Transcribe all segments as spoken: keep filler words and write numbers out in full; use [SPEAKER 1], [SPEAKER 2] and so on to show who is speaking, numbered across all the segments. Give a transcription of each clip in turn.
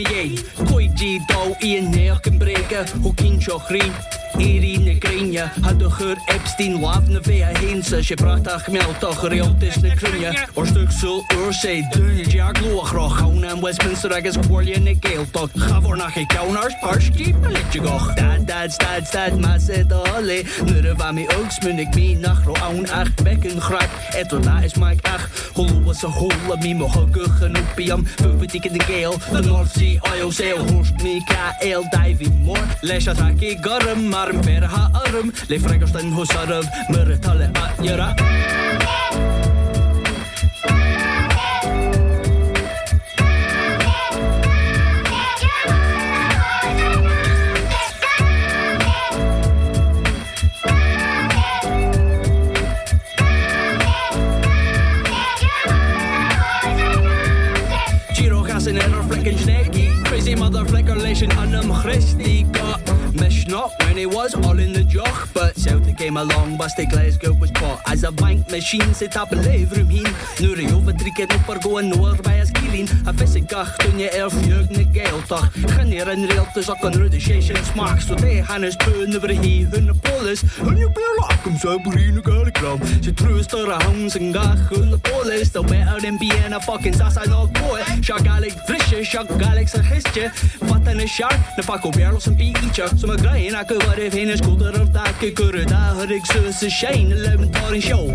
[SPEAKER 1] me éin. Coidí dó íon neach an brege, ho cín seo chrí. Éirí na grinne, had a chur Epstein laf na bhé a hénsa, sé bratach mealtach réaltas na crinne. Or stuksel ur sé dunne deag loachrach, chauna an Westminster agus cuairlia na Gaeltach. Chavor nach é ceanars, parski, litje goch. Dad, dad, stad, stad, mas e dale. Nure va mi ugs, munnig mi nach ro aun ach, bekken grak. Eto da is maik ach, holo was a hole, mi mo hugug en opium. Vuvedik in de Gael, de North Sea, I O sail, horst mi ka el diving more. Les ataki garum, marm ver ha arm, le fregastan hos arv, murre talle at jera. In er flicken snakey, crazy mother flicker lation on them Christy got mish not when he was all in the jock, but Celtic came along, Basti Glasgow was caught as a bank machine sit up a lever room heen. Nu re over tricket up or going nowhere by a skilling. A fissig gach toen je elf jeugd ne Gaeltach. Geneer en realtes ook een rudishation smaak. So they hannes pun over he hun polis. Hun je beer hem zo burine galigram. Ze troost er a hounds en gach hun polis. So better than being a fucking sassa nog boy. Shagalik frisje, shagalik sa gistje. Wat een shark, ne pak op werlos en pieetje. So me grain a kuvar if heen scooter of dat ke kurre. Daar had ik zo se shine, leven daar in show.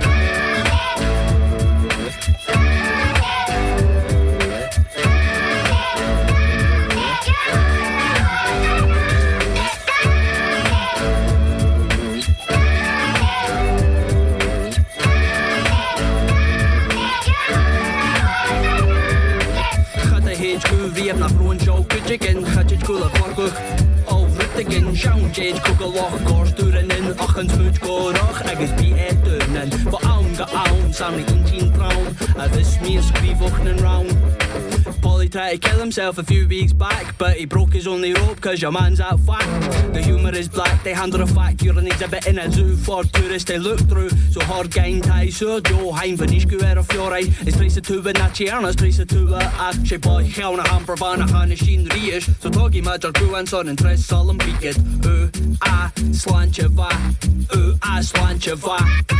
[SPEAKER 1] Vi heb nach roen show kutjiken, gaat je koele varkug. Overruttigen, schaun jade kugelach, korsturen in, achens muut korach, agus bi et deunen. Voor aun geaun, samen in tien traum, a this me skrivochen en round. Polly tried to kill himself a few weeks back, but he broke his only rope cause your man's out fat. The humour is black, they handle a fact, you're an exhibit in a zoo for tourists to look through. So hard gain tie, so Joe Hein van Ischku er of fjorei. Is prijs to een natje, is prijs to a act. She boy, geuna hamper van a hanne shin riish. So togi major crew and son and tres solemn beat it. U, a, slantje va, u, a, slantje va.